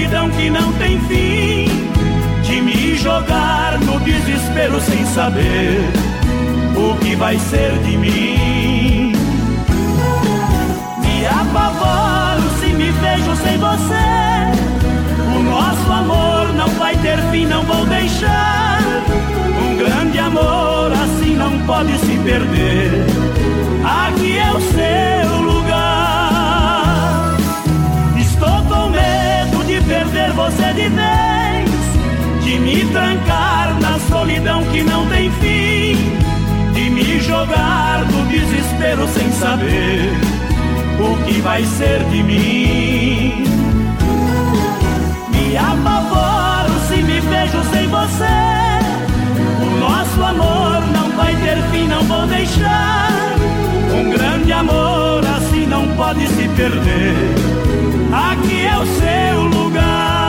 solidão que não tem fim, de me jogar no desespero sem saber o que vai ser de mim. Me apavoro se me vejo sem você, o nosso amor não vai ter fim, não vou deixar. Um grande amor assim não pode se perder, aqui é o seu lugar. Estou com medo de perder você de vez, de me trancar na solidão que não tem fim, de me jogar no desespero sem saber o que vai ser de mim. Me apavoro se me vejo sem você, o nosso amor não vai ter fim, não vou deixar. Um grande amor assim não pode se perder, aqui é o seu lugar.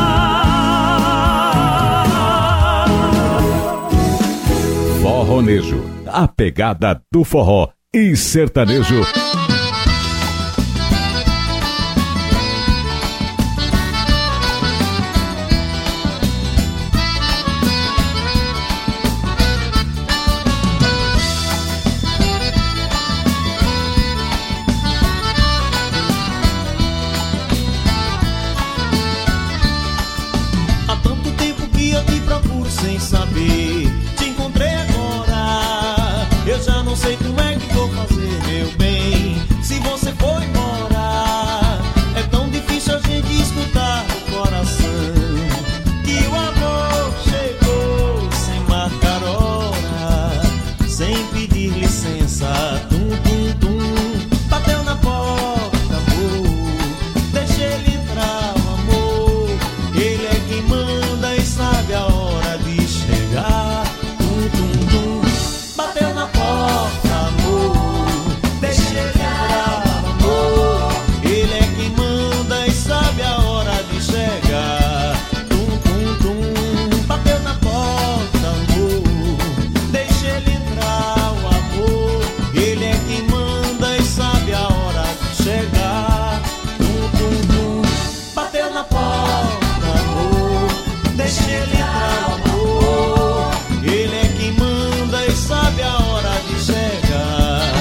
Forronejo, a pegada do forró e sertanejo. Sem saber, te encontrei agora. Eu já não sei como é que vou fazer, meu bem, se você for embora. É tão difícil a gente escutar o coração, que o amor chegou sem marcar hora, sem pedir licença. Tum, tum, tum, bateu na porta, amor, deixa ele entrar, o amor. Ele é quem manda e sabe a hora. Tum, tum, tum, bateu na porta, amor, deixa ele entrar, amor. Ele é quem manda e sabe a hora de chegar. Tum, tum, tum, bateu na porta, amor, deixa ele entrar, o amor. Ele é quem manda e sabe a hora de chegar. Tum, tum, tum, bateu na porta, amor, deixa ele entrar, o amor. Ele é quem manda e sabe a hora de chegar.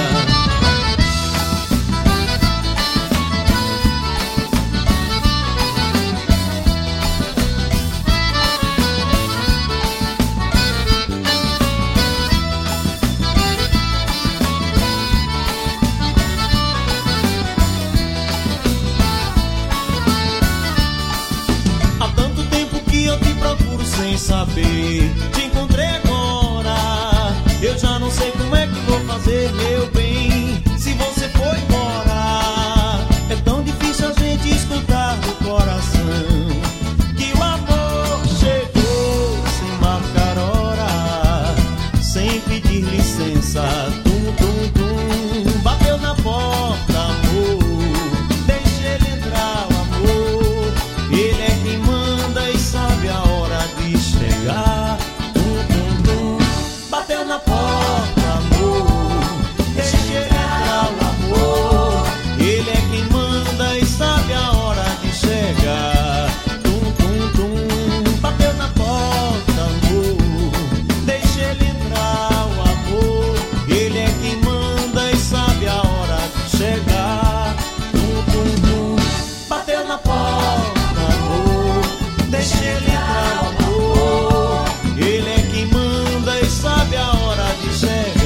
Há tanto tempo que eu te procuro sem saber, te encontrei agora. Eu já não sei como é que vou fazer, meu bem, se você for embora. É tão difícil a gente escutar do coração, que o amor chegou sem marcar hora, sem pedir licença. Tum, tum, tum, bateu na porta, amor, deixa ele entrar, o amor. Ele é quem manda e sabe a hora de chegar. Tum, tum, tum, bateu na porta, amor, deixa ele entrar, o amor. Ele é quem manda e sabe a hora de chegar. Tum, tum, tum, bateu na porta, amor, deixa ele entrar, o amor. Ele é quem manda e sabe a hora de chegar. Tum, tum, tum, bateu na porta, amor, deixa ele entrar, o amor. Ele é quem manda e sabe a hora de chegar.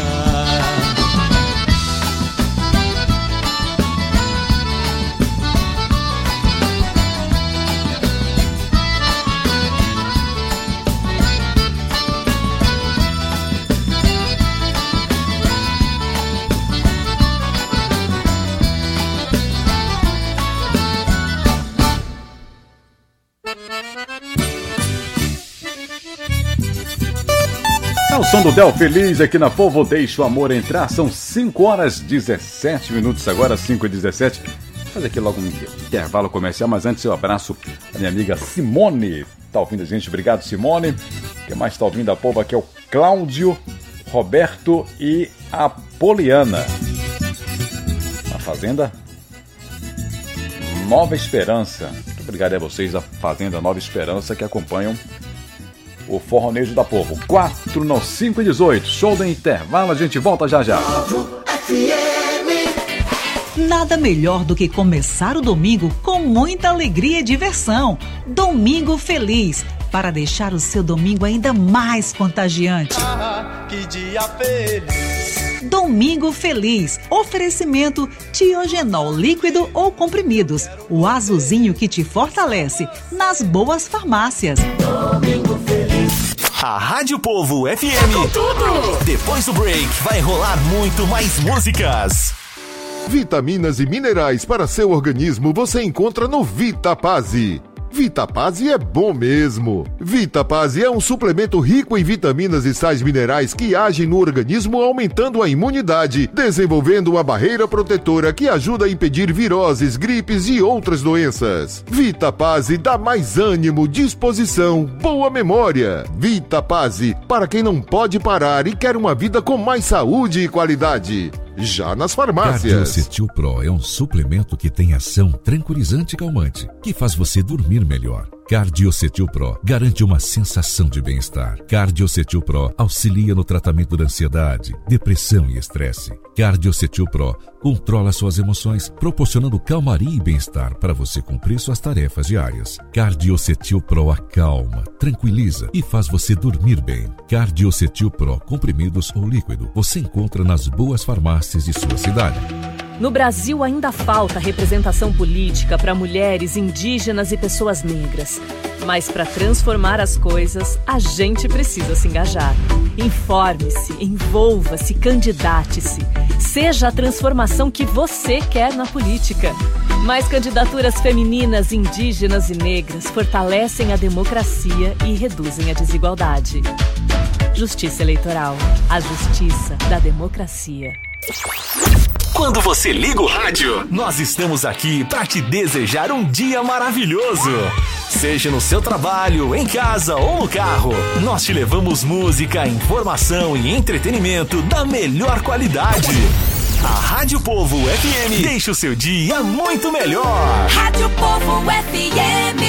É o som do Del Feliz aqui na Povo Deixa o Amor Entrar. São 5h17 agora, 5h17. Vou fazer aqui logo um intervalo comercial, mas antes eu abraço a minha amiga Simone. Tá ouvindo a gente? Obrigado, Simone. Quem mais tá ouvindo a Povo aqui é o Cláudio, Roberto e a Poliana. Na fazenda Nova Esperança. Muito Obrigado a vocês da Fazenda Nova Esperança que acompanham o Forronejo da Povo. 4 no 5 e 18. Show do intervalo, a gente volta já já. Nada melhor do que começar o domingo com muita alegria e diversão. Domingo Feliz, para deixar o seu domingo ainda mais contagiante. Que dia feliz. Domingo Feliz. Oferecimento Tiogenol líquido ou comprimidos. O azulzinho que te fortalece nas boas farmácias. Domingo feliz. A Rádio Povo FM. Tudo. Depois do break vai rolar muito mais músicas. Vitaminas e minerais para seu organismo você encontra no Vitapase. Vitapase é bom mesmo. Vitapase é um suplemento rico em vitaminas e sais minerais que agem no organismo aumentando a imunidade, desenvolvendo uma barreira protetora que ajuda a impedir viroses, gripes e outras doenças. Vitapase dá mais ânimo, disposição, boa memória. Vitapase, para quem não pode parar e quer uma vida com mais saúde e qualidade. Já nas farmácias. Cardiocetil Pro é um suplemento que tem ação tranquilizante e calmante, que faz você dormir melhor. Cardiocetil Pro garante uma sensação de bem-estar. Cardiocetil Pro auxilia no tratamento da ansiedade, depressão e estresse. Cardiocetil Pro controla suas emoções, proporcionando calmaria e bem-estar para você cumprir suas tarefas diárias. Cardiocetil Pro acalma, tranquiliza e faz você dormir bem. Cardiocetil Pro, comprimidos ou líquido, você encontra nas boas farmácias de sua cidade. No Brasil ainda falta representação política para mulheres, indígenas e pessoas negras. Mas para transformar as coisas, a gente precisa se engajar. Informe-se, envolva-se, candidate-se. Seja a transformação que você quer na política. Mais candidaturas femininas, indígenas e negras fortalecem a democracia e reduzem a desigualdade. Justiça Eleitoral. A justiça da democracia. Quando você liga o rádio, nós estamos aqui para te desejar um dia maravilhoso. Seja no seu trabalho, em casa ou no carro, nós te levamos música, informação e entretenimento da melhor qualidade. A Rádio Povo FM deixa o seu dia muito melhor. Rádio Povo FM.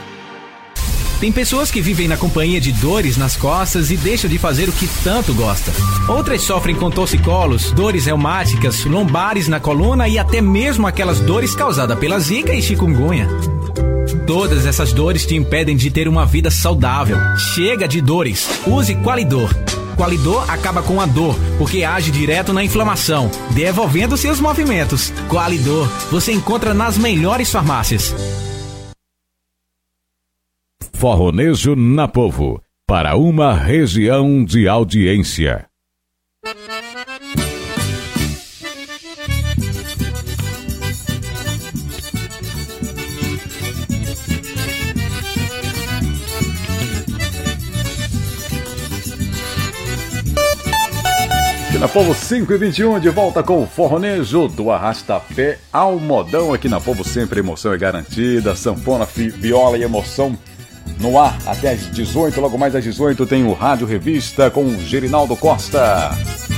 Tem pessoas que vivem na companhia de dores nas costas e deixam de fazer o que tanto gosta. Outras sofrem com torcicolos, dores reumáticas, lombares na coluna e até mesmo aquelas dores causadas pela zika e chikungunya. Todas essas dores te impedem de ter uma vida saudável. Chega de dores. Use Qualidor. Qualidor acaba com a dor, porque age direto na inflamação, devolvendo seus movimentos. Qualidor, você encontra nas melhores farmácias. Forronejo na Povo, para uma região de audiência. Aqui na Povo 5h21, de volta com o Forronejo do Arrastapé ao Modão. Aqui na Povo sempre emoção é garantida, sanfona, viola e emoção no ar até às 18, logo mais às 18 tem o Rádio Revista com o Gerinaldo Costa.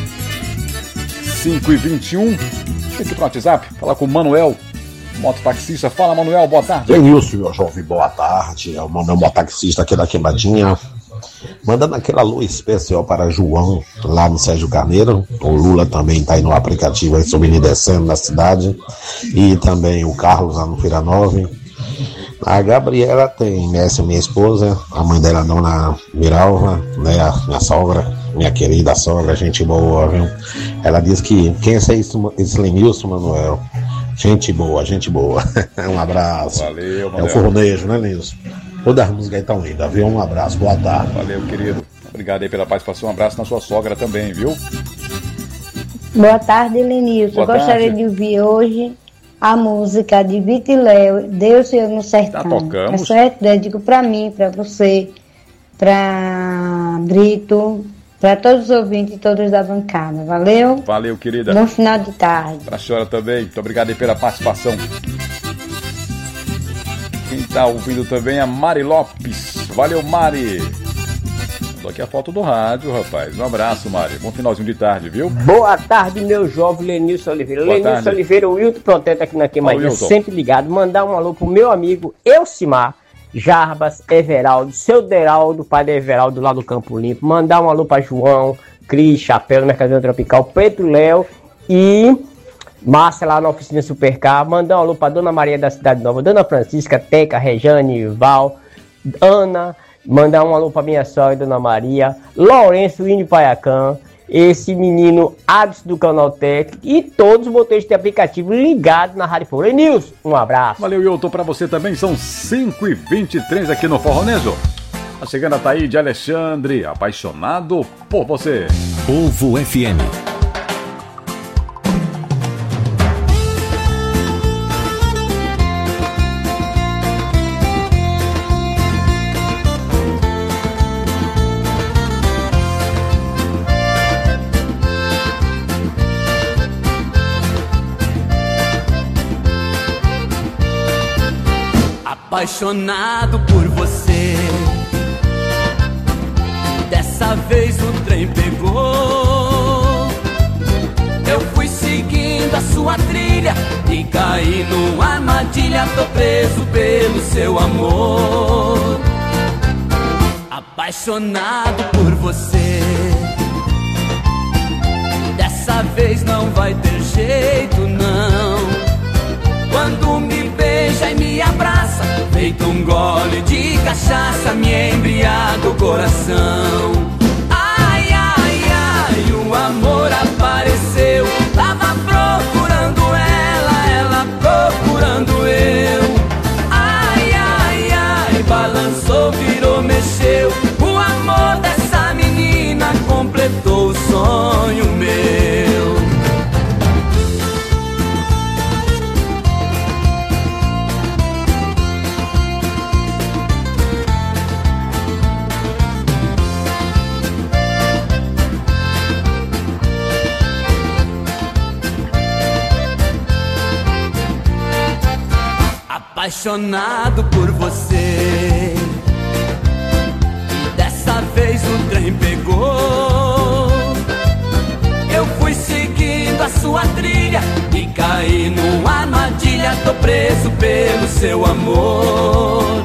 5h21, aqui pro WhatsApp, falar com o Manuel, mototaxista. Fala, Manuel, boa tarde. Denilson, meu jovem, boa tarde. É o Manuel, mototaxista aqui da Quebradinha. Mandando aquele alô especial para João, lá no Sérgio Carneiro. O Lula também está aí no aplicativo, aí subindo e descendo na cidade. E também o Carlos lá no Feira 9. A Gabriela tem essa minha esposa, a mãe dela, Dona Miralva, né, a minha sogra, minha querida sogra, gente boa, viu? Ela diz que quem é esse Lenilson, Manuel? Gente boa, gente boa. Um abraço. Valeu, Manuel. É o Forronejo, né, Lenilson? Todas as músicas aí estão lindas, viu? Um abraço, boa tarde. Valeu, querido. Obrigado aí pela participação, um abraço na sua sogra também, viu? Boa tarde, Lenilson. Boa Gostaria tarde. de ouvir hoje a música de Vitor e Léo, Deus e Eu no Sertão. Tá, tocamos. É certo? Dedico pra mim, pra você, pra Brito, pra todos os ouvintes e todos da bancada. Valeu? Valeu, querida. Bom final de tarde. Pra senhora também, muito obrigado aí pela participação. Quem tá ouvindo também é a Mari Lopes. Valeu, Mari. Mandou aqui a foto do rádio, rapaz. Um abraço, Mari. Bom finalzinho de tarde, viu? Boa tarde, meu jovem Lenilson Oliveira. Lenilson Oliveira, o Wilton Proteta aqui na Queimadinha, sempre ligado. Mandar um alô pro meu amigo Elcimar, Jarbas, Everaldo, seu Deraldo, padre Everaldo lá do Campo Limpo. Mandar um alô pra João, Cris, Chapéu, no Mercadinho Tropical, Pedro Léo e Márcia lá na oficina Supercar. Mandar um alô pra Dona Maria da Cidade Nova, Dona Francisca, Teca, Rejane, Val, Ana. Mandar um alô pra minha sogra, Dona Maria, Lourenço, Índio Paiacã, esse menino Abs do Canaltec e todos os motoristas de aplicativo ligados na Rádio Forró. Nilson, um abraço. Valeu, Wilton, pra você também. São 5h23 aqui no Forronejo. Tá chegando a Taíde Alexandre, apaixonado por você. Povo FM. Apaixonado por você, dessa vez o trem pegou. Eu fui seguindo a sua trilha e caí numa armadilha. Tô preso pelo seu amor. Apaixonado por você, dessa vez não vai ter jeito não. Quando me beija e me abraça, feito um gole de cachaça, me embriaga o coração. Ai, ai, ai, o amor apareceu. Tava procurando ela procurando eu. Ai, ai, ai, balançou, virou, mexeu. O amor dessa menina completou o sonho meu. Apaixonado por você, dessa vez o trem pegou. Eu fui seguindo a sua trilha e caí numa armadilha. Tô preso pelo seu amor.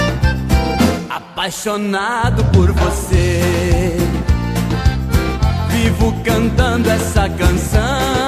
Apaixonado por você, vivo cantando essa canção.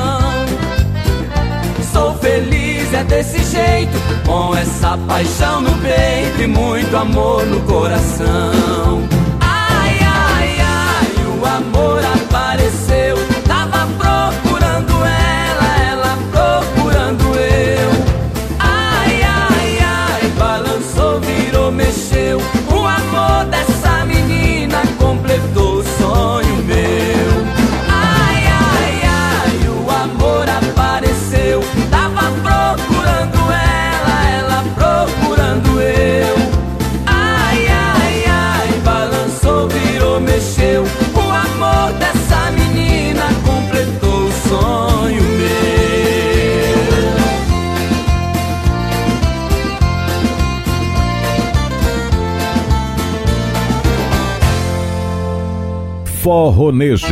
Sou feliz, é desse jeito, com essa paixão no peito e muito amor no coração. Ai, ai, ai, o amor apareceu. Tava procurando ela procurando eu. Ai, ai, ai, balançou, virou, mexeu. O amor dessa menina completou o sonho meu. Ai, ai, ai, o amor apareceu. Tava procurando ela procurando eu. Ai, ai, ai, balançou, virou, mexeu. O amor dessa menina completou o sonho meu. Forronejo.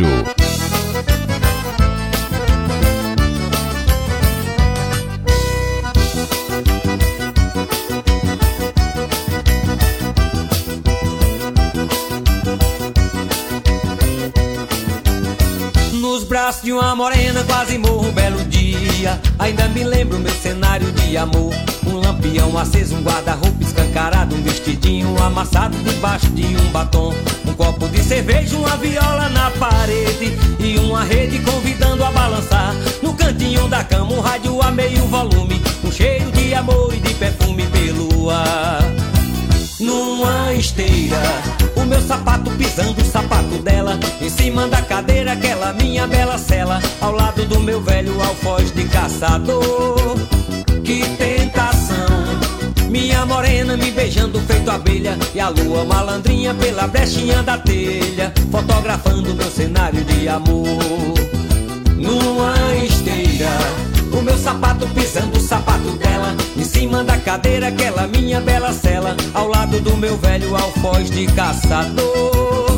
Nos braços de uma morena quase morro um belo dia. Ainda me lembro meu cenário de amor. Um lampião aceso, um guarda-roupa escancarado, um vestidinho amassado debaixo de um batom. Um copo de cerveja, uma viola na parede e uma rede convidando a balançar. No cantinho da cama um rádio a meio volume, um cheiro de amor e de perfume pelo ar. Numa esteira, o meu sapato pisando o sapato dela, em cima da cadeira aquela minha bela cela, ao lado do meu velho alfoz de caçador. Que tentação, minha morena me beijando feito abelha, e a lua malandrinha pela brechinha da telha, fotografando meu cenário de amor. Numa esteira, o meu sapato pisando o sapato dela, em cima da cadeira aquela minha bela cela, ao lado do meu velho alfoz de caçador.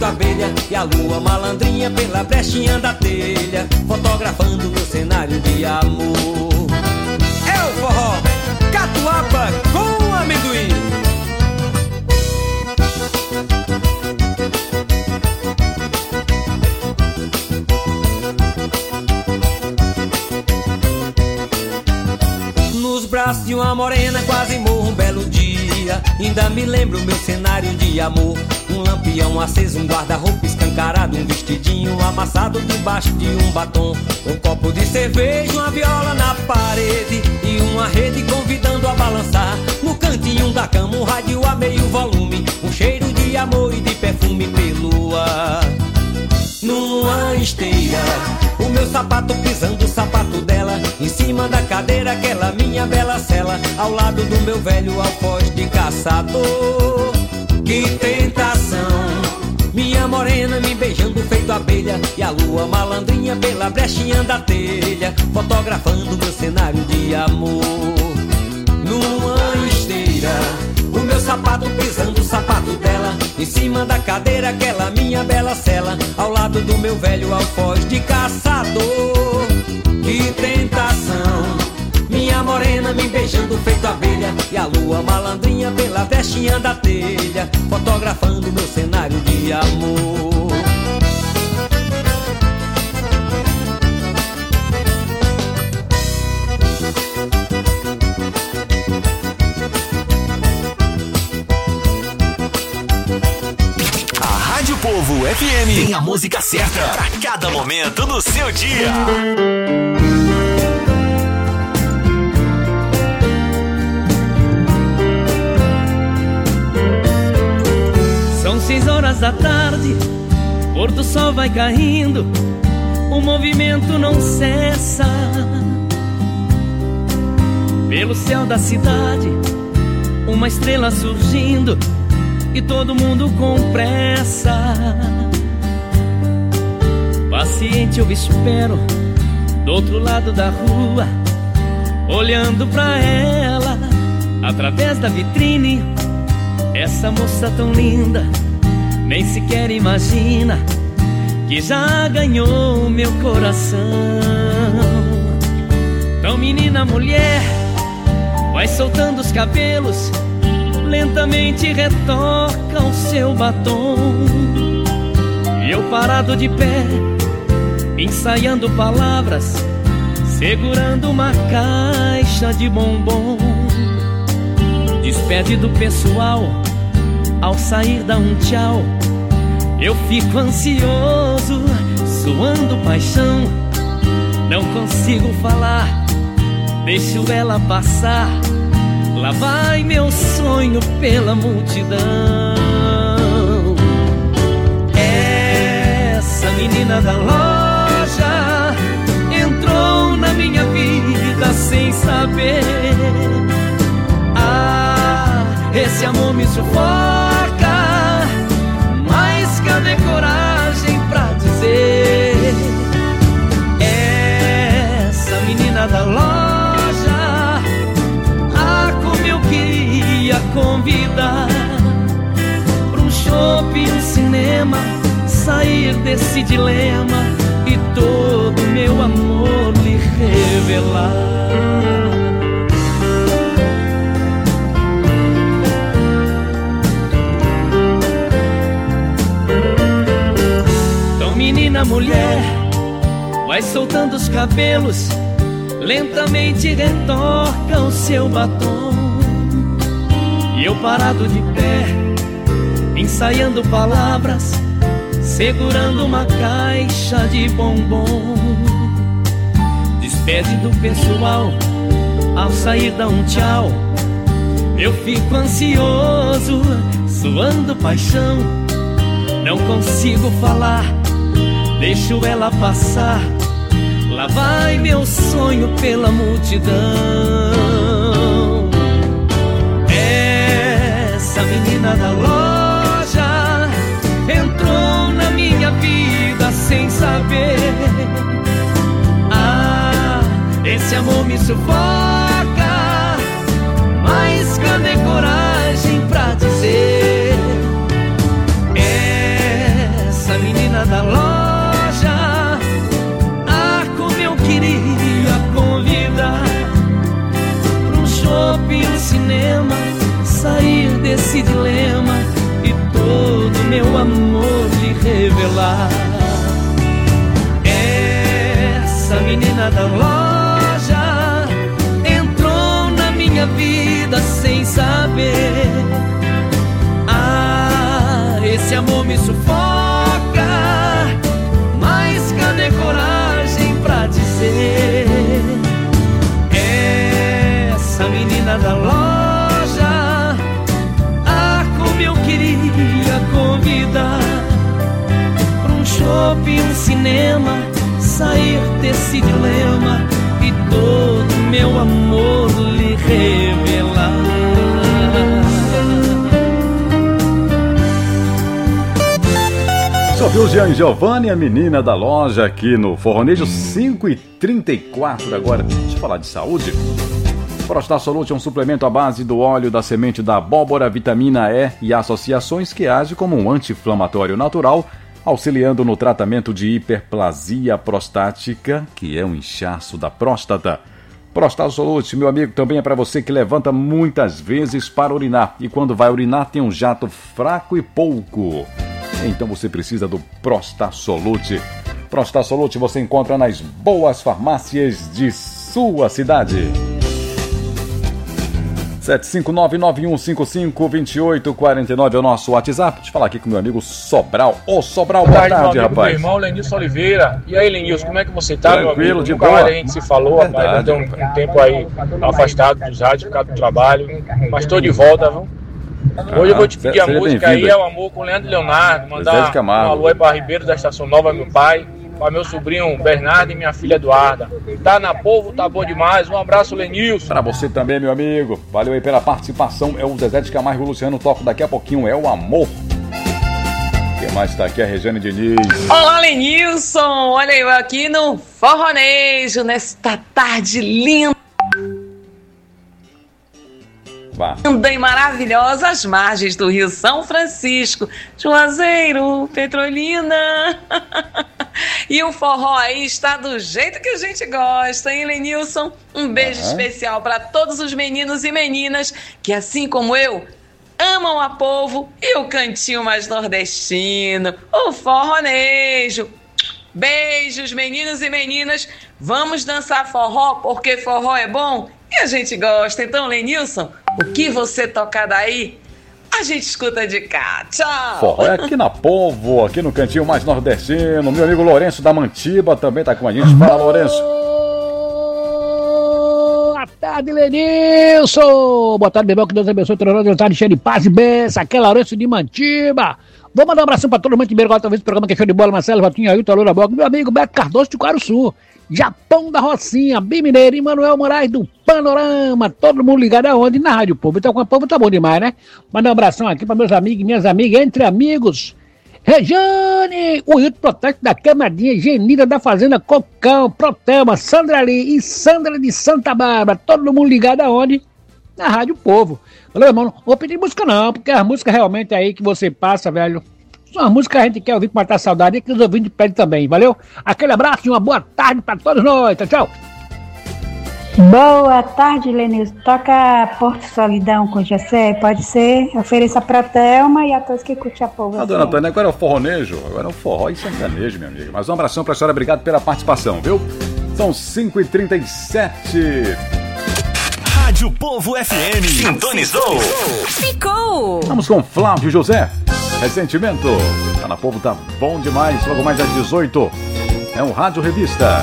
abelha e a lua malandrinha pela brechinha da telha, fotografando meu cenário de amor. É o forró Catuaba com amendoim. Nos braços de uma morena quase morro um belo dia. Ainda me lembro meu cenário de amor. Um lampião aceso, um guarda-roupa escancarado, um vestidinho amassado debaixo de um batom, um copo de cerveja, uma viola na parede e uma rede convidando a balançar. No cantinho da cama um rádio a meio volume, um cheiro de amor e de perfume pelo ar. Numa esteira, o meu sapato pisando o sapato dela, em cima da cadeira aquela minha bela cela, ao lado do meu velho alfoz de caçador. Que tentação, minha morena me beijando feito abelha e a lua malandrinha pela brechinha da telha, fotografando meu cenário de amor. Numa esteira, o meu sapato pisando o sapato dela, em cima da cadeira aquela minha bela cela, ao lado do meu velho alfoz de caçador. Que tentação, minha morena me beijando feito abelha e a lua malandrinha pela brechinha da telha, fotografando meu cenário de amor. A Rádio Povo FM tem a música certa pra cada momento do seu dia. São 6 horas da tarde, pôr do sol vai caindo, o movimento não cessa. Pelo céu da cidade, uma estrela surgindo e todo mundo com pressa. Paciente eu espero do outro lado da rua, olhando pra ela através da vitrine. Essa moça tão linda, nem sequer imagina que já ganhou meu coração. Então menina, mulher, vai soltando os cabelos, lentamente retoca o seu batom. E eu parado de pé, ensaiando palavras, segurando uma caixa de bombom. Despede do pessoal, ao sair dá um tchau. Eu fico ansioso, suando paixão. Não consigo falar, deixo ela passar. Lá vai meu sonho pela multidão. Essa menina da loja entrou na minha vida sem saber. Esse amor me sufoca, mas cadê coragem pra dizer? Essa menina da loja, como eu queria convidar pra um shopping, um cinema, sair desse dilema e todo meu amor lhe revelar. Menina, mulher, vai soltando os cabelos, lentamente retoca o seu batom. E eu parado de pé, ensaiando palavras, segurando uma caixa de bombom. Despede do pessoal, ao sair dá um tchau. Eu fico ansioso, suando paixão. Não consigo falar, deixo ela passar. Lá vai meu sonho pela multidão. Essa menina da loja entrou na minha vida sem saber. Esse amor me sufoca, mas cadê coragem pra dizer? cinema, sair desse dilema e todo meu amor lhe revelar. Essa menina da loja entrou na minha vida sem saber. Ah, esse amor me sufoca, mas cadê coragem pra dizer? Essa menina da loja, ah, como eu queria convidar pra um shopping, um cinema, sair desse dilema e todo meu amor lhe revelar. Só viu o Jean Giovanni, a menina da loja, aqui no Forronejo 5h34 agora. Deixa eu falar de saúde. Prostar Solute é um suplemento à base do óleo da semente da abóbora, vitamina E e associações que age como um anti-inflamatório natural, auxiliando no tratamento de hiperplasia prostática, que é um inchaço da próstata. Prostar Solute, meu amigo, também é para você que levanta muitas vezes para urinar e quando vai urinar tem um jato fraco e pouco. Então você precisa do Prostar Solute. Prostar Solute você encontra nas boas farmácias de sua cidade. 759-9155-2849 é o nosso WhatsApp. Deixa eu falar aqui com meu amigo Sobral. Ô Sobral, boa tarde, rapaz. Meu irmão Lenilson Oliveira. E aí, Lenilson, como é que você tá, tranquilo, meu amigo? de boa. A gente se falou, rapaz, deu um tempo aí afastado dos rádios por causa do trabalho, mas tô de volta, viu? Hoje eu vou te pedir a música aí, É o Amor com Leandro e Leonardo. Mandar um alô aí pra Ribeiro da Estação Nova, meu pai, para meu sobrinho Bernardo e minha filha Eduarda. Tá na Povo, tá bom demais. Um abraço, Lenilson. Pra você também, meu amigo. Valeu aí pela participação. É o Zezé de Camargo e o Luciano toco daqui a pouquinho. É o Amor. Quem mais tá aqui é a Regiane Diniz. Olá, Lenilson. Olha eu aqui no Forronejo, nesta tarde linda. Linda e maravilhosa às margens do Rio São Francisco, Juazeiro, Petrolina. E o forró aí está do jeito que a gente gosta, hein, Lenilson? Um beijo especial para todos os meninos e meninas que, assim como eu, amam a Povo e o cantinho mais nordestino, o forronejo. Beijos, meninos e meninas. Vamos dançar forró, porque forró é bom e a gente gosta. Então, Lenilson, o que você tocar daí, a gente escuta de cá. Tchau! Forró é aqui na Povo, aqui no cantinho mais nordestino. Meu amigo Lourenço da Mantiba também tá com a gente. Fala, Lourenço. Boa tarde, Lenilson. Boa tarde, meu irmão. Que Deus abençoe. Deus tarde cheio de paz e bênção. Aqui é Lourenço de Mantiba. Vou mandar um abração pra todo mundo de Mantibeiro. Agora talvez o programa que é show de bola. Marcelo, Valtinho, Ailton, Loura Boca. Meu amigo Beto Cardoso de Guaruçu. Japão da Rocinha, Bim Mineiro e Manuel Moraes do Panorama. Todo mundo ligado aonde? Na Rádio Povo. Então com a Povo tá bom demais, né? Mandar um abração aqui para meus amigos e minhas amigas, entre amigos. Rejane, o Hilton Protesto da Camadinha, Genida da Fazenda Cocão, Protelma, Sandra Ali e Sandra de Santa Bárbara. Todo mundo ligado aonde? Na Rádio Povo. Valeu, irmão. Não vou pedir música não, porque as músicas realmente aí que você passa, velho, são as músicas que a gente quer ouvir pra matar saudade e que os ouvintes pedem também, valeu? Aquele abraço e uma boa tarde pra todos nós. Tchau, tchau. Boa tarde, Lenilson. Toca Porto Solidão com Jessé, pode ser? Ofereça pra Thelma e a todos que curtem a Povo. Dona Antônia, agora é o forronejo, agora é o forró e sertanejo, minha amiga. Mas um abração pra senhora, obrigado pela participação, viu? São 5h37. Rádio Povo FM. Sintonizou. Ficou. Vamos com Flávio José. Ressentimento. Tá na Povo, tá bom demais. Logo mais às 18. É um Rádio Revista.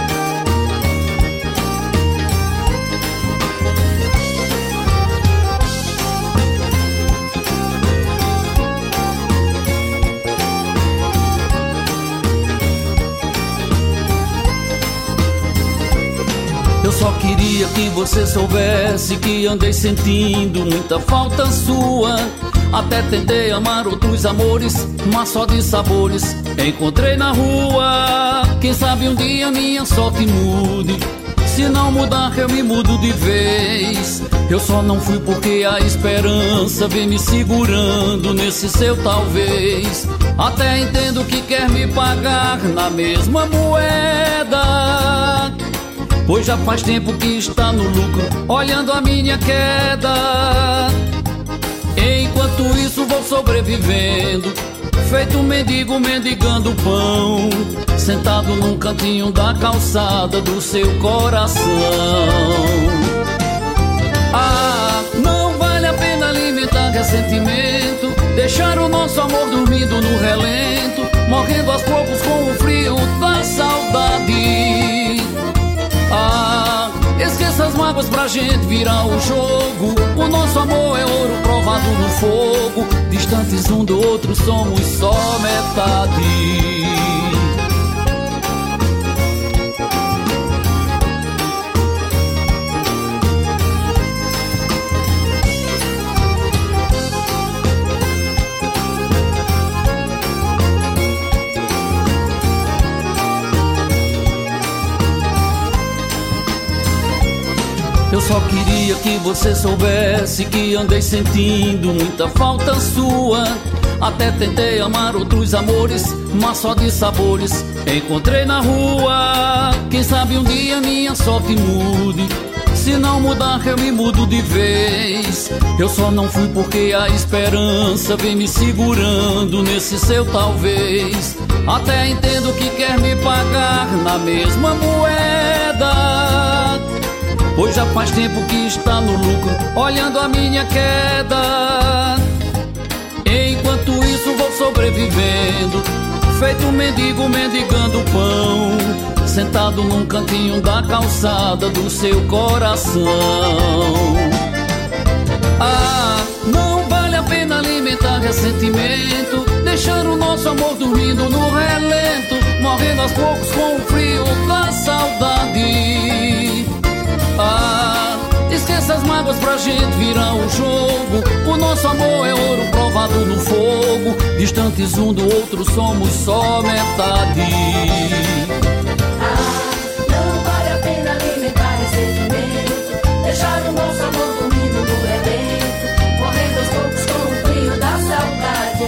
Eu só queria que você soubesse que andei sentindo muita falta sua. Até tentei amar outros amores, mas só de sabores encontrei na rua. Quem sabe um dia minha sorte mude. Se não mudar eu me mudo de vez. Eu só não fui porque a esperança vem me segurando nesse seu talvez. Até entendo que quer me pagar na mesma moeda. pois já faz tempo que está no lucro, olhando a minha queda. Enquanto isso vou sobrevivendo, feito um mendigo mendigando pão, sentado num cantinho da calçada do seu coração. Ah, não vale a pena alimentar ressentimento, deixar o nosso amor dormindo no relento, morrendo aos poucos com o frio da saudade. Ah, esqueça as mágoas pra gente virar o jogo, o nosso amor é ouro provado no fogo, distantes um do outro somos só metade. Eu só queria que você soubesse que andei sentindo muita falta sua. Até tentei amar outros amores, mas só de sabores encontrei na rua. Quem sabe um dia minha sorte mude, se não mudar eu me mudo de vez. Eu só não fui porque a esperança vem me segurando nesse seu talvez. Até entendo que quer me pagar na mesma moeda, pois já faz tempo que está no lucro, olhando a minha queda. Enquanto isso vou sobrevivendo, feito um mendigo mendigando pão, sentado num cantinho da calçada do seu coração. Ah, não vale a pena alimentar ressentimento, deixar o nosso amor dormindo no relento, morrendo aos poucos com o frio da saudade. Ah, esqueça as mágoas pra gente virar o jogo, o nosso amor é ouro provado no fogo, distantes um do outro somos só metade. Ah, não vale a pena alimentar ressentimento, deixar o nosso amor dormindo no relento, morrendo aos poucos com o frio da saudade.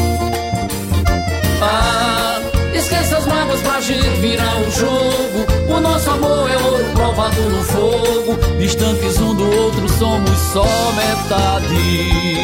Ah, esqueça as mágoas pra gente virar o jogo, o nosso amor é ouro provado no fogo, distantes um do outro somos só metade.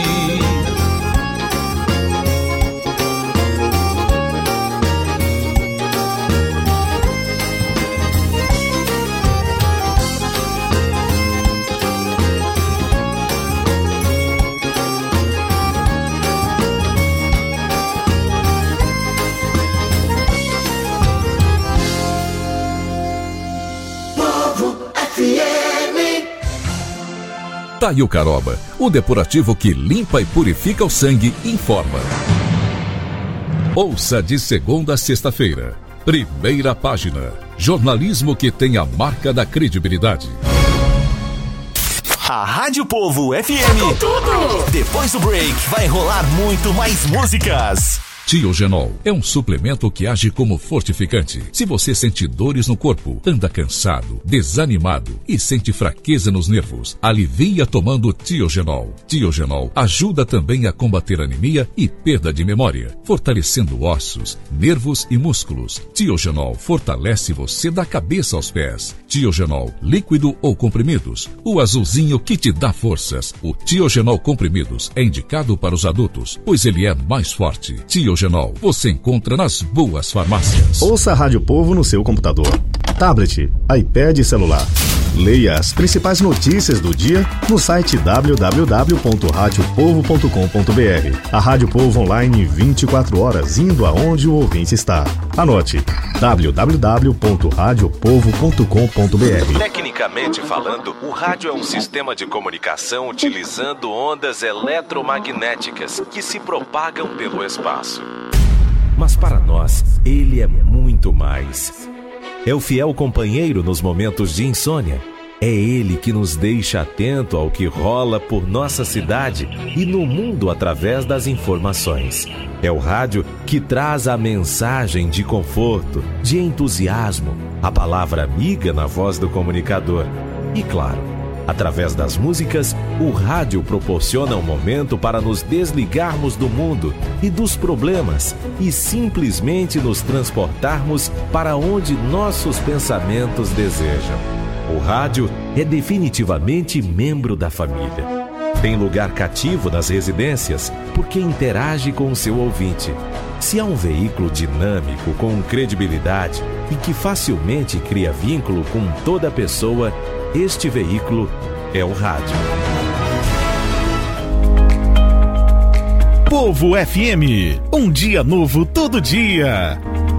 Taio Caroba, o depurativo que limpa e purifica o sangue, informa. Ouça de segunda a sexta-feira. Primeira página. Jornalismo que tem a marca da credibilidade. A Rádio Povo FM. Com tudo! Depois do break, vai rolar muito mais músicas. Tiogenol é um suplemento que age como fortificante. Se você sente dores no corpo, anda cansado, desanimado e sente fraqueza nos nervos, alivia tomando Tiogenol. Tiogenol ajuda também a combater anemia e perda de memória, fortalecendo ossos, nervos e músculos. Tiogenol fortalece você da cabeça aos pés. Tiogenol, líquido ou comprimidos, o azulzinho que te dá forças. O Tiogenol comprimidos é indicado para os adultos, pois ele é mais forte. Tiogenol você encontra nas boas farmácias. Ouça a Rádio Povo no seu computador, tablet, iPad e celular. Leia as principais notícias do dia no site www.radiopovo.com.br. A Rádio Povo online 24 horas, indo aonde o ouvinte está. Anote: www.radiopovo.com.br. Tecnicamente falando, o rádio é um sistema de comunicação utilizando ondas eletromagnéticas que se propagam pelo espaço. Mas para nós, ele é muito mais. É o fiel companheiro nos momentos de insônia. É ele que nos deixa atento ao que rola por nossa cidade e no mundo através das informações. É o rádio que traz a mensagem de conforto, de entusiasmo, a palavra amiga na voz do comunicador. E claro, através das músicas, o rádio proporciona um momento para nos desligarmos do mundo e dos problemas e simplesmente nos transportarmos para onde nossos pensamentos desejam. O rádio é definitivamente membro da família. Tem lugar cativo nas residências porque interage com o seu ouvinte. Se há um veículo dinâmico, com credibilidade e que facilmente cria vínculo com toda pessoa, este veículo é o rádio. Povo FM, um dia novo todo dia.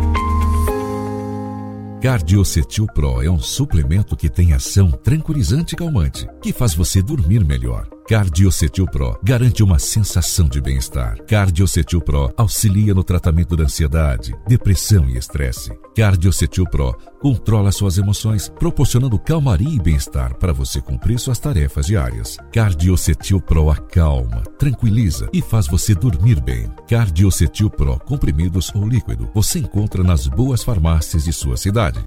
Cardiocetil Pro é um suplemento que tem ação tranquilizante e calmante, que faz você dormir melhor. Cardiocetil Pro garante uma sensação de bem-estar. Cardiocetil Pro auxilia no tratamento da ansiedade, depressão e estresse. Cardiocetil Pro controla suas emoções, proporcionando calmaria e bem-estar para você cumprir suas tarefas diárias. Cardiocetil Pro acalma, tranquiliza e faz você dormir bem. Cardiocetil Pro, comprimidos ou líquido, você encontra nas boas farmácias de sua cidade.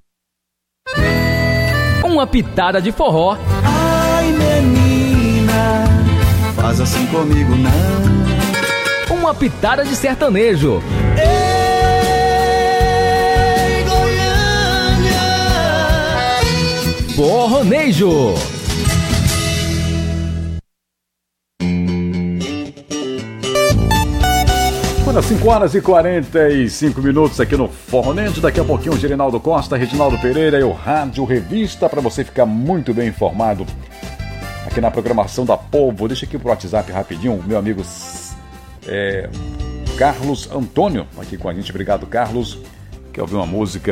Uma pitada de forró. Ai, menina, faz assim comigo não. Uma pitada de sertanejo. Ei, Goiânia, forronejo. Agora 5h45 aqui no Forronejo. Daqui a pouquinho o Gerinaldo Costa, Reginaldo Pereira e o Rádio Revista, para você ficar muito bem informado aqui na programação da Povo. Deixa aqui pro WhatsApp rapidinho, meu amigo Carlos Antônio aqui com a gente. Obrigado, Carlos. Quer ouvir uma música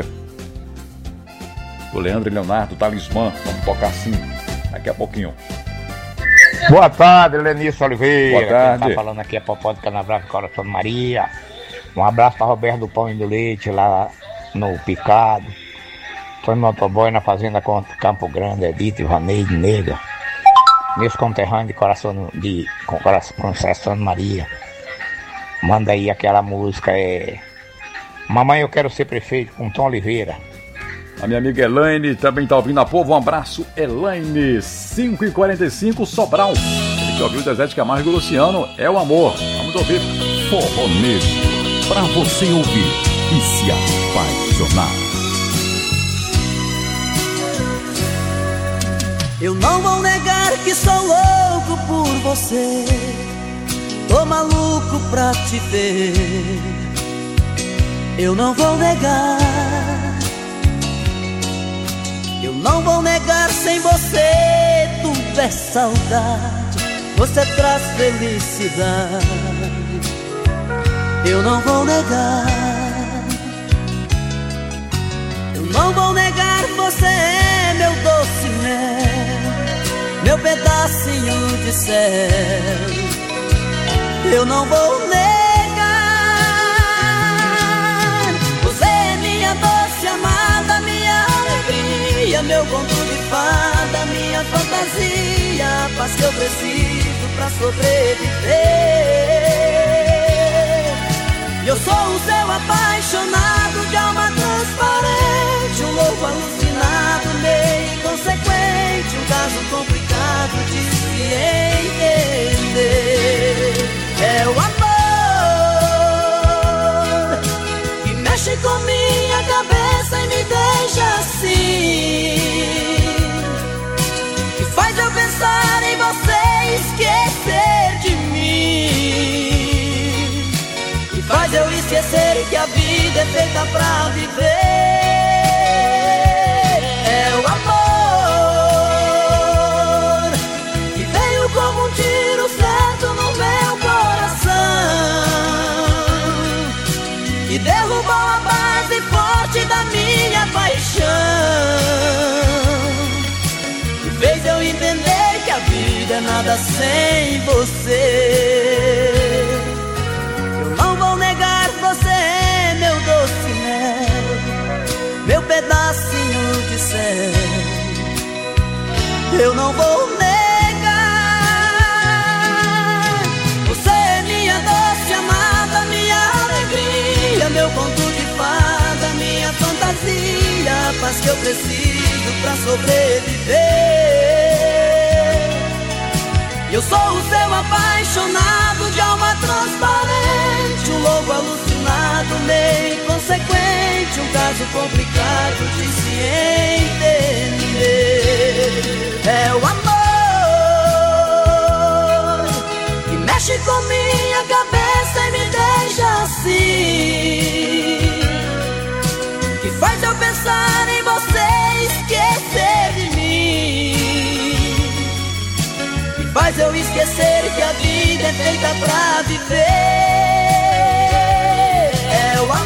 do Leandro e Leonardo, Talismã. Vamos tocar assim daqui a pouquinho. Boa tarde, Lenício Oliveira. Boa tarde. Quem tá falando aqui é Popó de Canabrava, Coração de Maria. Um abraço para Roberto do Pão e do Leite, lá no Picado. Tô no motoboy na fazenda Campo Grande, Edith, Vaneide, Nega. Meus conterrâneos de Coração de Conceição de Maria. Manda aí aquela música, Mamãe, eu quero ser prefeito, com Tom Oliveira. A minha amiga Elaine também está ouvindo a Povo. Um abraço, Elaine. 5h45, Sobral. Ele que ouviu o Zezé de Camargo e o Luciano, é o amor. Vamos ouvir. Forronejo, pra você ouvir e se apaixonar. eu não vou negar que sou louco por você. Tô maluco pra te ver. Eu não vou negar. Eu não vou negar, sem você tudo é saudade. Você traz felicidade. Eu não vou negar. Eu não vou negar, você é meu doce mel, meu pedacinho de céu. Eu não vou negar. Você é minha doce amada, minha alegria, meu conto de fada, minha fantasia, a paz que eu preciso pra sobreviver. Eu sou o seu apaixonado, de alma transparente, um louco alucinado, meio inconsequente, um caso complicado de se entender. É o amor que mexe com minha cabeça e me deixa assim, que faz eu pensar em você e esquecer de mim, que faz eu esquecer que a vida é feita pra viver. É o amor que veio como um tiro certo no meu coração, que derrubou a base forte da minha paixão, que fez eu entender que a vida é nada sem você. Eu não vou negar, você é meu doce mel, meu pedacinho de céu. Eu não vou negar. Você é minha doce amada, minha alegria, meu conto de fada, minha fantasia, a paz que eu preciso pra sobreviver. Eu sou o seu apaixonado, de alma transparente, um louco alucinado, meio inconsequente, um caso complicado de se entender. É o amor que mexe com minha cabeça e me deixa assim, que faz eu pensar em você e esquecer de mim, que faz eu esquecer que a vida é feita pra viver. É o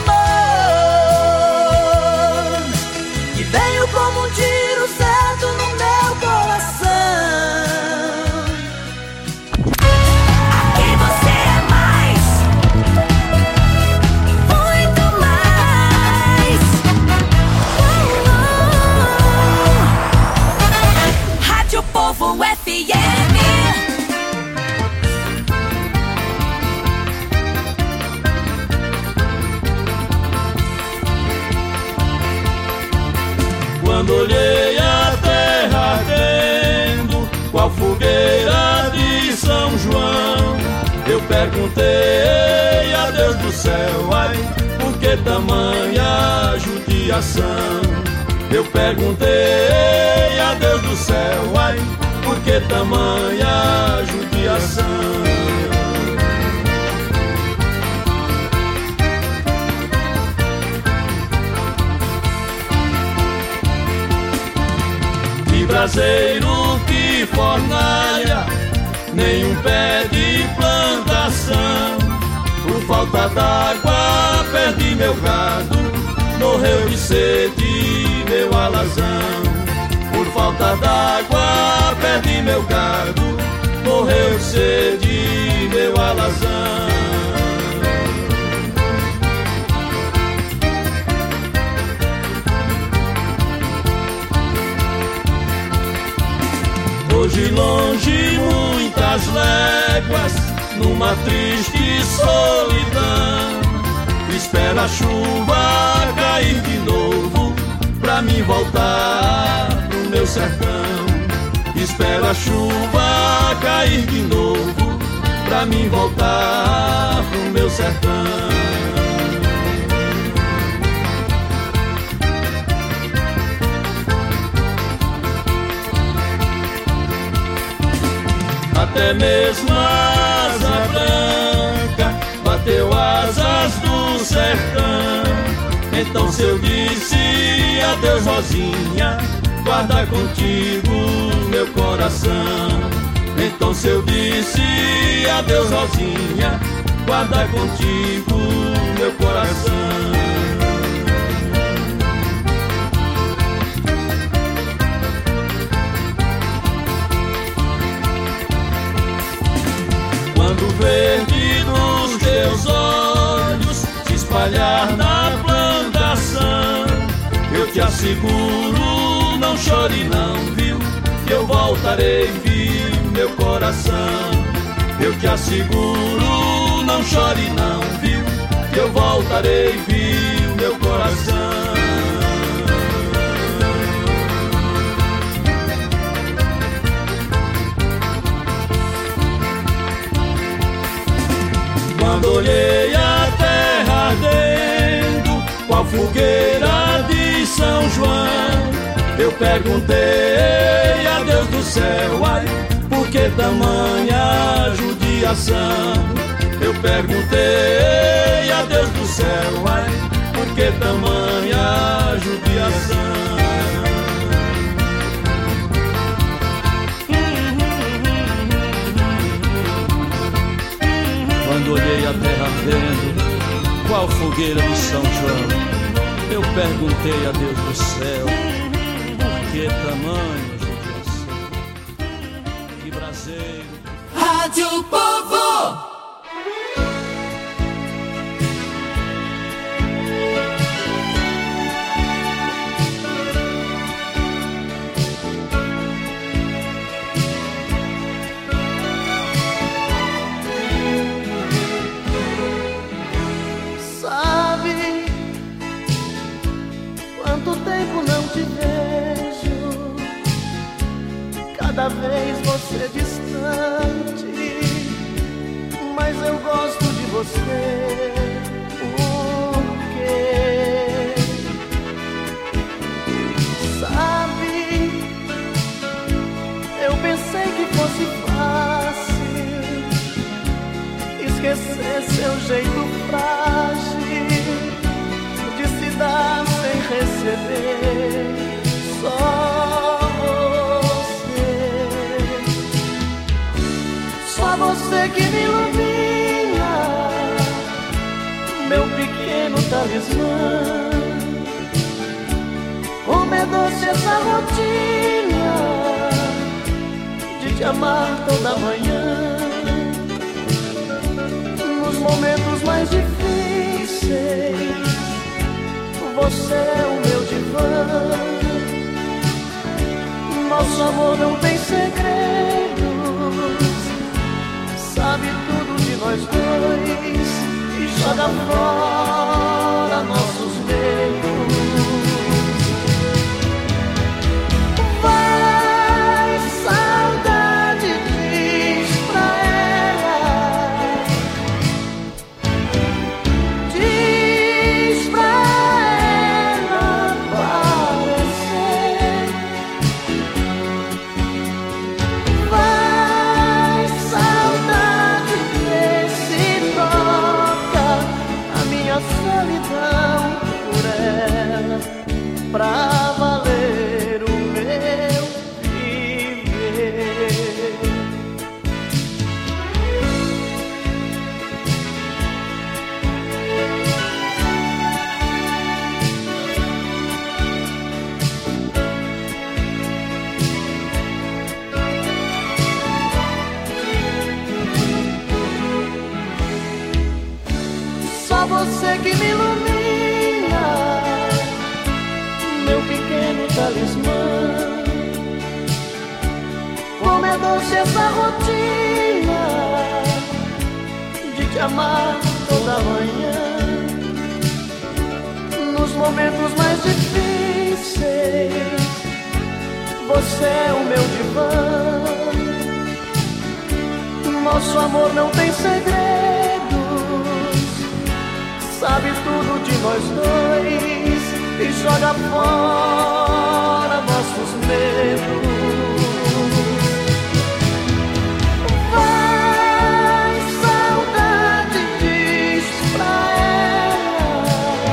amor que veio como um tiro certo no meu coração. E você é mais, muito mais. Rádio Povo FM. Quando olhei a terra ardendo, qual fogueira de São João, eu perguntei a Deus do céu, ai, por que tamanha judiação? Eu perguntei a Deus do céu, ai, por que tamanha judiação? Braseiro que fornalha, nenhum pé de plantação. Por falta d'água perdi meu gado, morreu de sede meu alazão. Por falta d'água perdi meu gado, morreu de sede meu alazão. Hoje longe muitas léguas, numa triste solidão, espera a chuva cair de novo, pra mim voltar pro meu sertão. Espera a chuva cair de novo, pra mim voltar pro meu sertão. Até mesmo a asa branca bateu asas do sertão. Então se eu disse adeus Rosinha, guarda contigo meu coração. Então se eu disse adeus Rosinha, guarda contigo meu coração. Quando o verde dos teus olhos se espalhar na plantação, eu te asseguro, não chore não, viu, que eu voltarei, viu, meu coração. Eu te asseguro, não chore não, viu, que eu voltarei, viu, meu coração. Quando olhei a terra ardendo, qual fogueira de São João, eu perguntei a Deus do céu, ai, por que tamanha judiação? Eu perguntei a Deus do céu, ai, por que tamanha judiação? Quando olhei a terra ardendo, qual fogueira de São João, eu perguntei a Deus do céu, por que tamanho judiação? Que braseiro. Rádio Povo. Cada vez você distante, mas eu gosto de você. Por quê? Sabe, jeito frágil de se dar sem receber. Só você que me ilumina, meu pequeno talismã. Como é doce essa rotina de te amar toda manhã. Nos momentos mais difíceis, você é o meu divã. Nosso amor não tem segredos, sabe tudo de nós dois e joga fora nossos medos. Vai, saudade, diz pra ela, diz pra ela aparecer. Vai, saudade, vê se troca a minha solidão por ela, pra valer o meu viver. Só você que me ilumina, meu pequeno talismã. Como é doce essa rotina de te amar toda manhã. Nos momentos mais difíceis, você é o meu divã. Nosso amor não tem segredos, sabe tudo de nós dois e joga fora nossos medos. Vai, saudade, diz pra ela,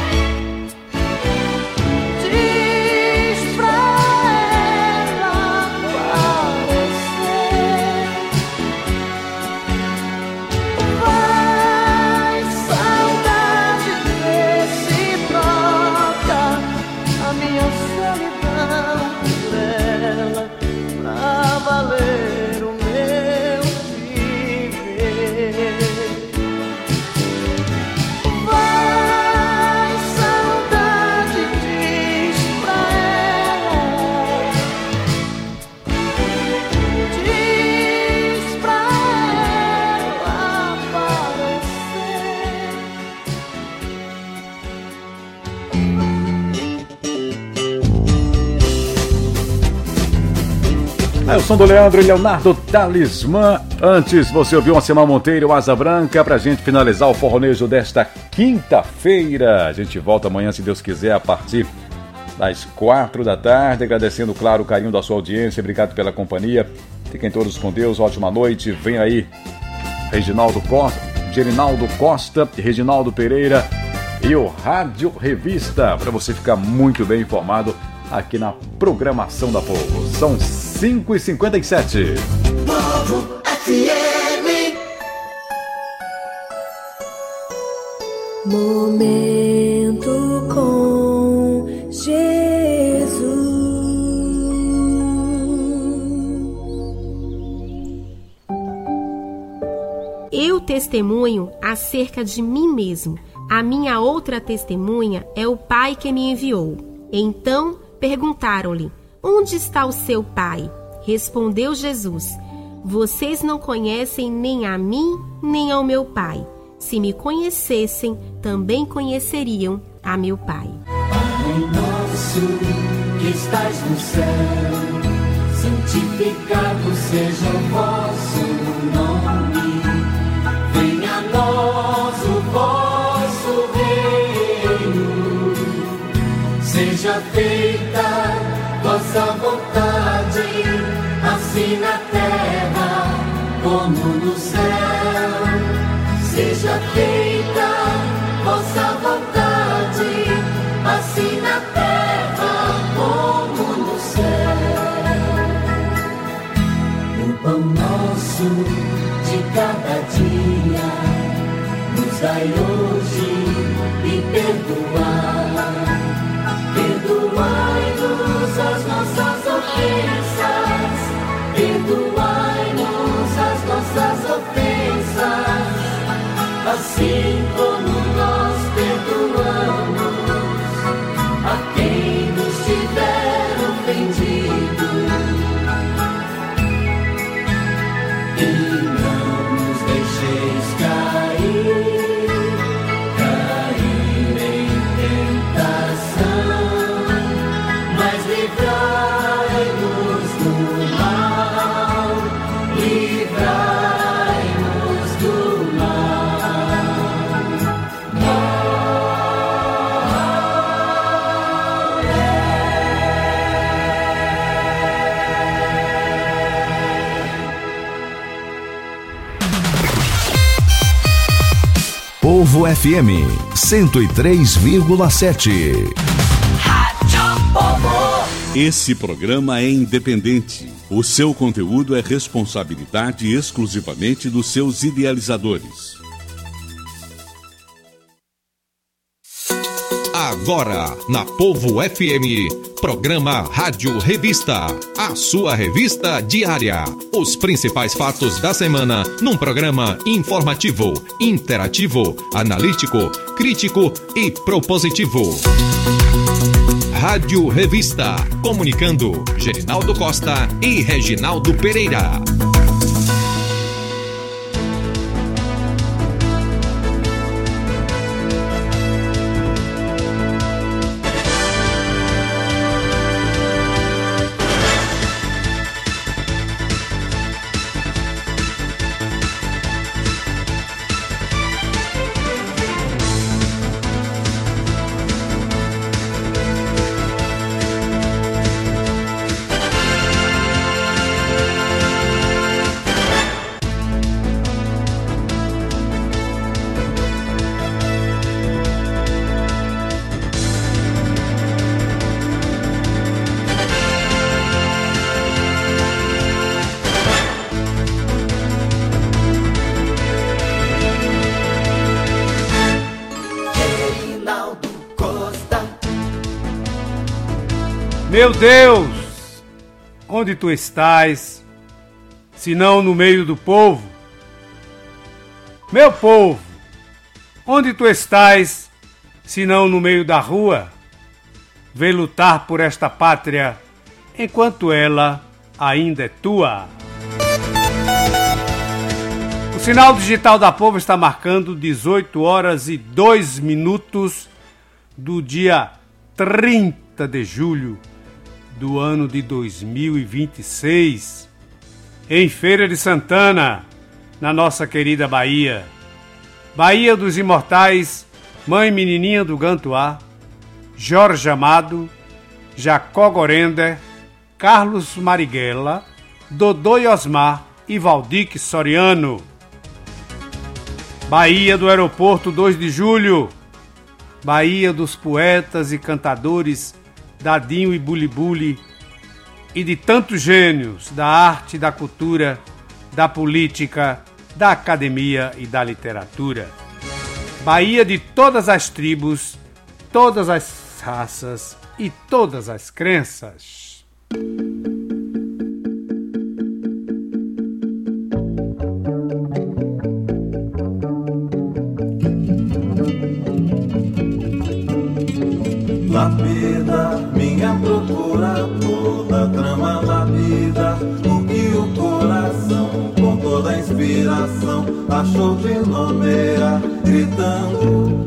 diz pra ela aparecer. Vai, saudade, vê se troca a minha solidão por ela, pra valer o meu viver. Vai, saudade, diz pra ela, diz pra ela aparecer. É o som do Leandro e Leonardo, Talismã. Antes, você ouviu uma Semana Monteiro, Asa Branca, pra gente finalizar o forronejo desta quinta-feira. A gente volta amanhã, se Deus quiser, a partir das 4 da tarde. Agradecendo, claro, o carinho da sua audiência. Obrigado pela companhia. Fiquem todos com Deus. Ótima noite. Vem aí Reginaldo Costa, Reginaldo Pereira e o Rádio Revista, para você ficar muito bem informado aqui na programação da Povo. São 5h57. Povo FM. Momento com Jesus. Eu testemunho acerca de mim mesmo. A minha outra testemunha é o Pai que me enviou. Então perguntaram-lhe: onde está o seu Pai? Respondeu Jesus: vocês não conhecem nem a mim, nem ao meu Pai. Se me conhecessem, também conheceriam a meu Pai. Pai nosso que estás no céu, santificado seja o vosso nome. Venha a nós o vosso reino. Seja feita vossa vontade, assim na terra como no céu. Seja feita vossa vontade, assim na terra como no céu. O pão nosso de cada dia nos dai hoje e perdoai. Perdoai-nos as nossas ofensas, perdoai-nos as nossas ofensas, assim como nós perdoamos a quem nos tiver ofendido. E não nos deixeis cair em tentação, mas livrai-nos do mal, livrai-nos do mal. Povo FM 103,7. Esse programa é independente. O seu conteúdo é responsabilidade exclusivamente dos seus idealizadores. Agora, na Povo FM, programa Rádio Revista, a sua revista diária. Os principais fatos da semana num programa informativo, interativo, analítico, crítico e propositivo. Rádio Revista, comunicando Gerinaldo Costa e Reginaldo Pereira. Meu Deus, onde tu estás, senão no meio do povo? Meu povo, onde tu estás, senão no meio da rua? Vem lutar por esta pátria, enquanto ela ainda é tua. O sinal digital da Povo está marcando 18 horas e 2 minutos do dia 30 de julho do ano de 2026, em Feira de Santana, na nossa querida Bahia. Bahia dos Imortais, Mãe Menininha do Gantuá, Jorge Amado, Jacó Gorender, Carlos Marighella, Dodô e Osmar e Valdique Soriano. Bahia do Aeroporto 2 de Julho, Bahia dos poetas e cantadores Dadinho e Bulibuli, e de tantos gênios da arte, da cultura, da política, da academia e da literatura. Bahia de todas as tribos, todas as raças e todas as crenças. Lapida, minha procura toda, trama lapida, o que o coração, com toda a inspiração, achou de nomear, gritando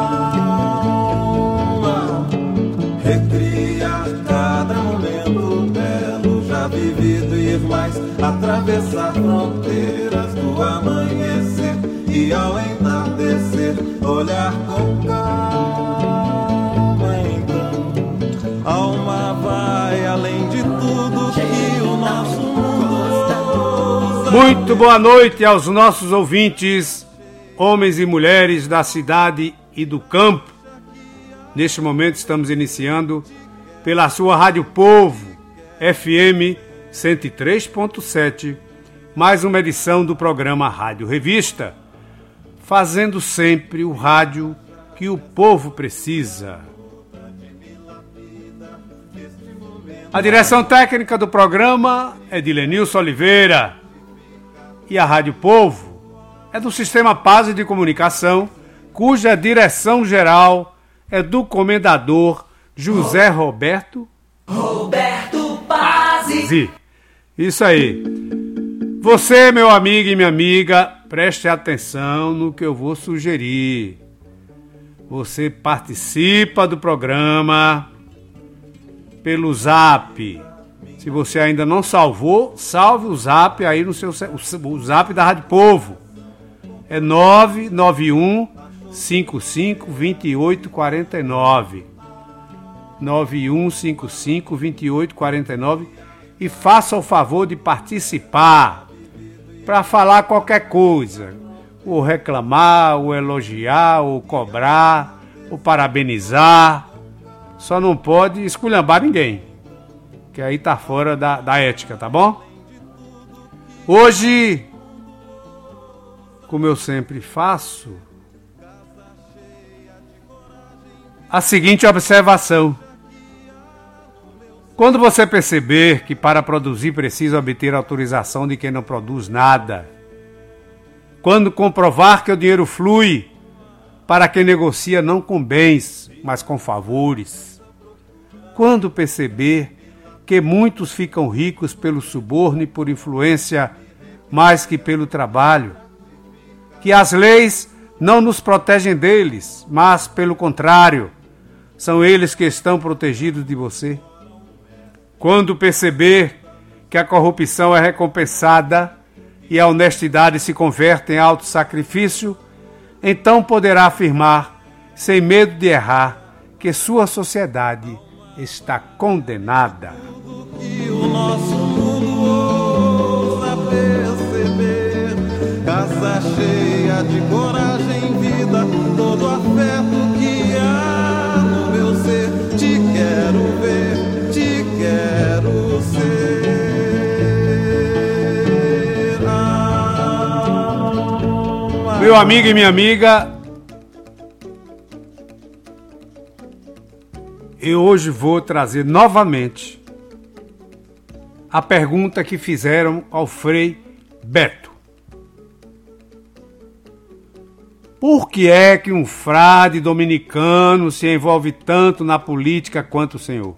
alma, recria cada momento belo, já vivido e mais, atravessar fronteiras do amanhecer, e ao entardecer, olhar com calma. Alma vai além de tudo que o nosso mundo. Muito boa noite aos nossos ouvintes. homens e mulheres da cidade e do campo. Neste momento estamos iniciando pela sua Rádio Povo, FM 103.7, mais uma edição do programa Rádio Revista, fazendo sempre o rádio que o povo precisa. A direção técnica do programa é de Lenilson Oliveira e a Rádio Povo é do Sistema Paz de Comunicação, cuja direção geral é do comendador José Roberto Paz. Isso aí. Você, meu amigo e minha amiga, preste atenção no que eu vou sugerir. Você participa do programa pelo Zap. Se você ainda não salvou, salve o Zap aí no seu o Zap da Rádio Povo. É 991 55 28 49. 9155 28 49 e faça o favor de participar para falar qualquer coisa, ou reclamar, ou elogiar, ou cobrar, ou parabenizar. Só não pode esculhambar ninguém, que aí tá fora da ética, tá bom? Hoje, como eu sempre faço, a seguinte observação. Quando você perceber que para produzir precisa obter autorização de quem não produz nada, quando comprovar que o dinheiro flui para quem negocia não com bens, mas com favores, quando perceber que muitos ficam ricos pelo suborno e por influência mais que pelo trabalho, que as leis não nos protegem deles, mas pelo contrário, são eles que estão protegidos de você. Quando perceber que a corrupção é recompensada e a honestidade se converte em autossacrifício, então poderá afirmar, sem medo de errar, que sua sociedade está condenada. Que o nosso mundo ousa perceber, casa cheia de coragem, vida, todo afeto que há no meu ser. Te quero ver, te quero ser. Meu amigo e minha amiga, eu hoje vou trazer novamente a pergunta que fizeram ao Frei Beto. Por que é que um frade dominicano se envolve tanto na política quanto o senhor?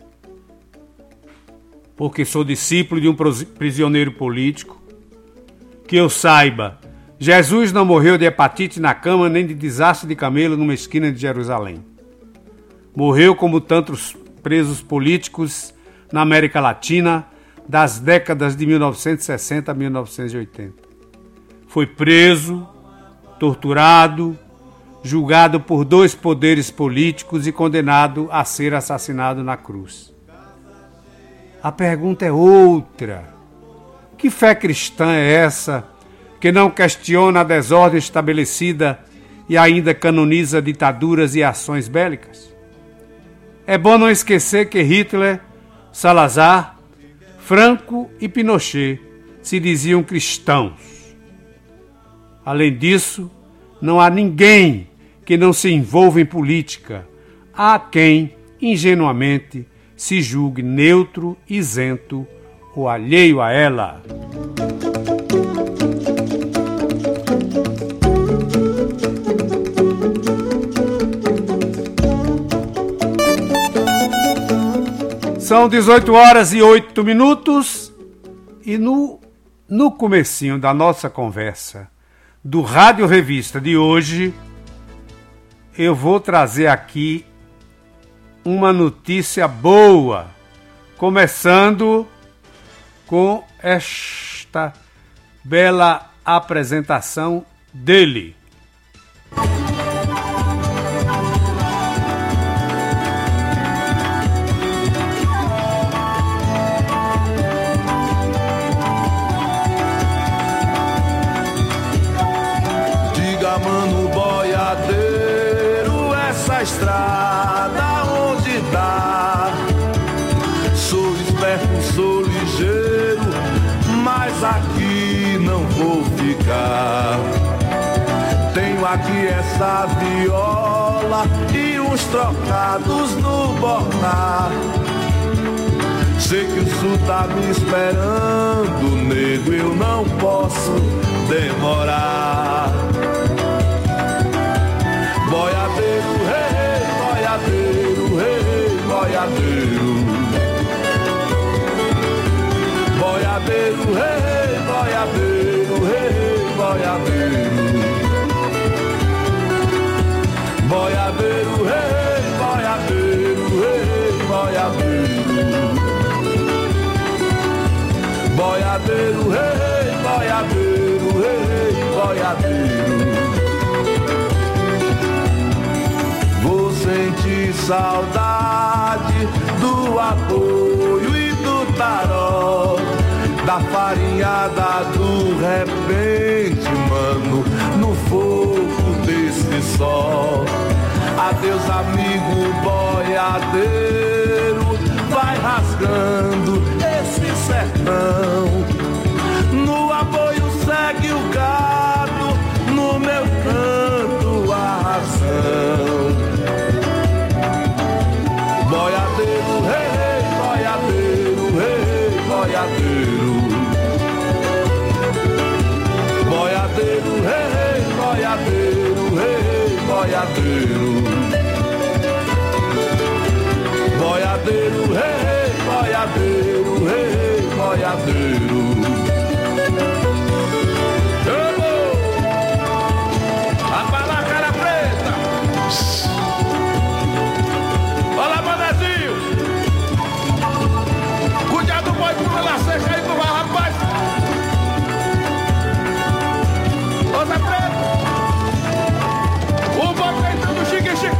Porque sou discípulo de um prisioneiro político. Que eu saiba, Jesus não morreu de hepatite na cama nem de desastre de camelo numa esquina de Jerusalém. Morreu como tantos presos políticos na América Latina das décadas de 1960 a 1980. Foi preso, torturado, julgado por 2 poderes políticos e condenado a ser assassinado na cruz. A pergunta é outra. Que fé cristã é essa que não questiona a desordem estabelecida e ainda canoniza ditaduras e ações bélicas? É bom não esquecer que Hitler, Salazar, Franco e Pinochet se diziam cristãos. Além disso, não há ninguém que não se envolva em política. Há quem, ingenuamente, se julgue neutro, isento ou alheio a ela. São 18 horas e 8 minutos e no comecinho da nossa conversa do Rádio Revista de hoje, eu vou trazer aqui uma notícia boa, começando com esta bela apresentação dele. mano boiadeiro, essa estrada onde dá. Sou esperto, sou ligeiro, mas aqui não vou ficar. Tenho aqui essa viola e uns trocados no bordar. Sei que o sul tá me esperando, nego, eu não posso demorar. Boiadeiro, rei, boiadeiro, rei, boiadeiro. Boiadeiro, rei, boiadeiro, rei, boiadeiro. Boiadeiro, rei, boiadeiro, rei, boiadeiro. Boiadeiro, rei, boiadeiro, rei, boiadeiro. Vou sentir saudade do apoio e do taró, da farinhada do repente, mano, no fogo desse sol. Adeus, amigo boiadeiro, vai rasgando esse sertão. No apoio segue o gado, no meu canto a ração. Boiadeiro, rei, boiadeiro, rei, boiadeiro. Boiadeiro, rei, boiadeiro, rei, boiadeiro. Boiadeiro, rei, boiadeiro, rei, boiadeiro. Rapaz lá, cara preta. Olha, Manezinho. Cuidado do boi pela seca aí, tu vai, rapaz. Outra preta. O boi tentando chique-chique.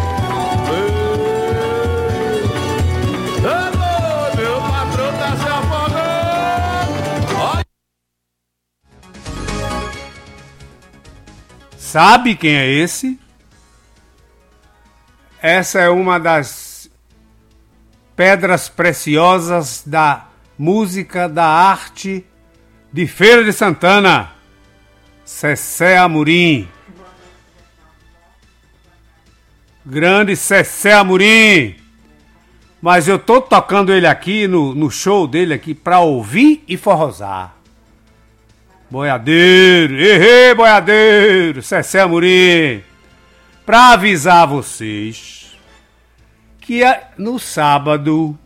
Meu patrão tá se afogando. Sabe quem é esse? Essa é uma das pedras preciosas da música, da arte de Feira de Santana. Cessé Amorim. Grande Cessé Amorim. Mas eu tô tocando ele aqui no show dele aqui pra ouvir e forrosar. Boiadeiro, errei, boiadeiro, Cessé Amorim. Pra avisar vocês que no sábado,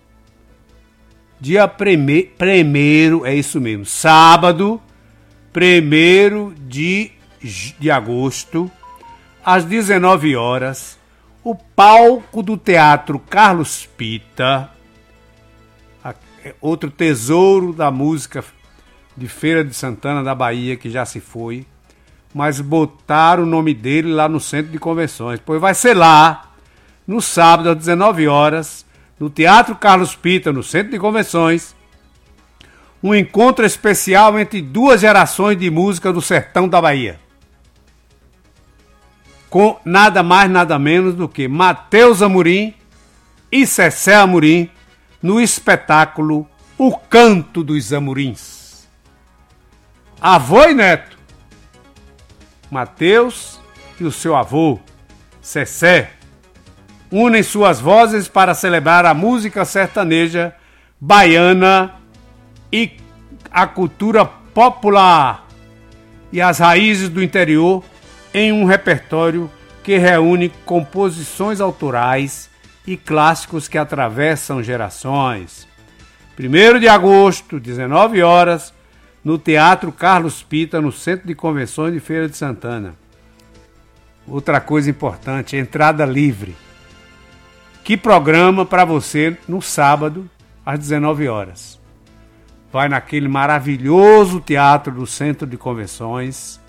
dia primeiro, é isso mesmo, sábado, 1º de agosto, às 19 horas, o palco do Teatro Carlos Pita, outro tesouro da música de Feira de Santana da Bahia, que já se foi, mas botaram o nome dele lá no Centro de Convenções. Pois vai ser lá, no sábado, às 19 horas, no Teatro Carlos Pita, no Centro de Convenções, um encontro especial entre duas gerações de música do sertão da Bahia. Com nada mais, nada menos do que Matheus Amorim e Cessé Amorim no espetáculo O Canto dos Amorins. Avô e neto, Matheus e o seu avô, Cessé, unem suas vozes para celebrar a música sertaneja baiana e a cultura popular e as raízes do interior em um repertório que reúne composições autorais e clássicos que atravessam gerações. 1º de agosto, 19 horas, no Teatro Carlos Pita, no Centro de Convenções de Feira de Santana. Outra coisa importante, entrada livre. Que programa para você no sábado, às 19 horas. Vai naquele maravilhoso teatro do Centro de Convenções